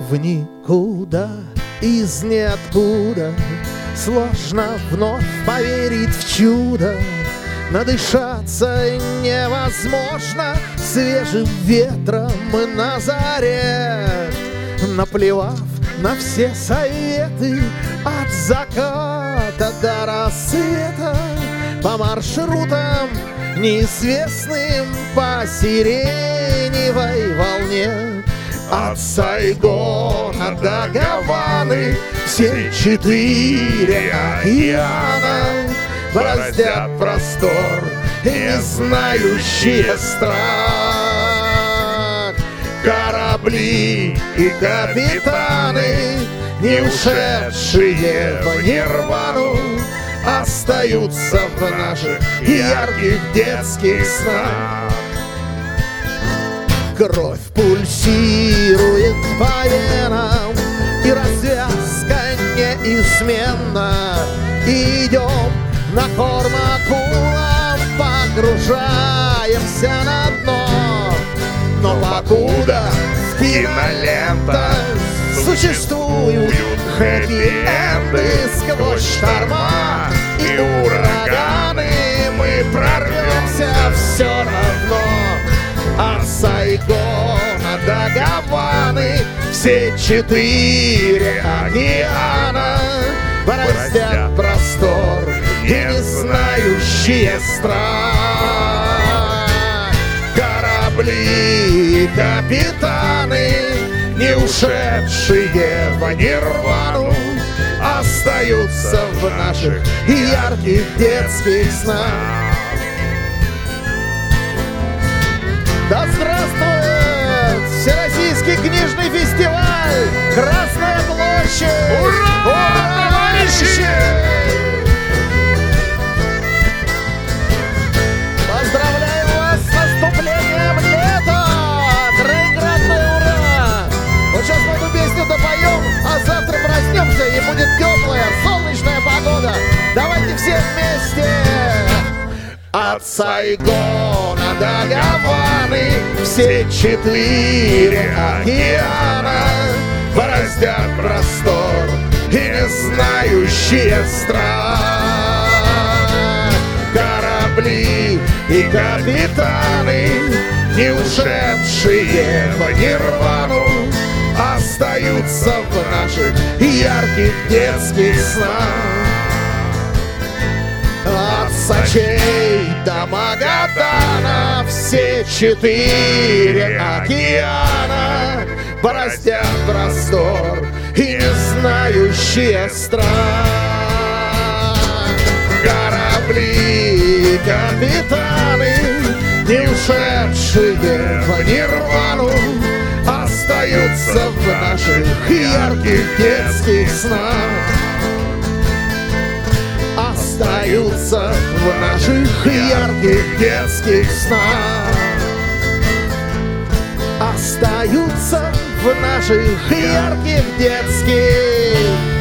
в никуда, из ниоткуда. Сложно вновь поверить в чудо, надышаться невозможно свежим ветром на заре. Наплевав на все советы от заката до рассвета, по маршрутам неизвестным, по сиреневой волне. От Сайгона до Гаваны все 4 океана бороздят простор, не знающие страх. Корабли и капитаны, не ушедшие в нирвану, остаются в наших ярких детских снах. Кровь пульсирует по венам, и развязка неизменна. Идем на корм акулам, погружаемся на дно. Но покуда в кинолентах существуют хэппи-энды, сквозь шторма и ураганы мы прорвемся все равно. От Сайгона до Гаваны все 4 океана бороздят простор, не знающие страх. Корабли и капитаны, не ушедшие в нирвану, остаются в наших ярких детских снах. Да здравствует Всероссийский книжный фестиваль! Красная площадь! Ура, товарищи! Поздравляю вас с наступлением лета! Троекратное ура! Вот сейчас мы эту песню допоем, а завтра проснемся и будет теплая, солнечная погода. Давайте все вместе! От Сайгона до Гаваны все 4 океана бороздят простор, и не знающие страх. Корабли и капитаны, не ушедшие в нирвану, остаются в наших ярких детских снах. От Сочей до Магадана все 4 океана бороздят простор, и не знающие страх. Корабли и капитаны, не ушедшие в нирвану, остаются в наших ярких детских снах. Остаются в наших ярких детских снах. Остаются в наших ярких детских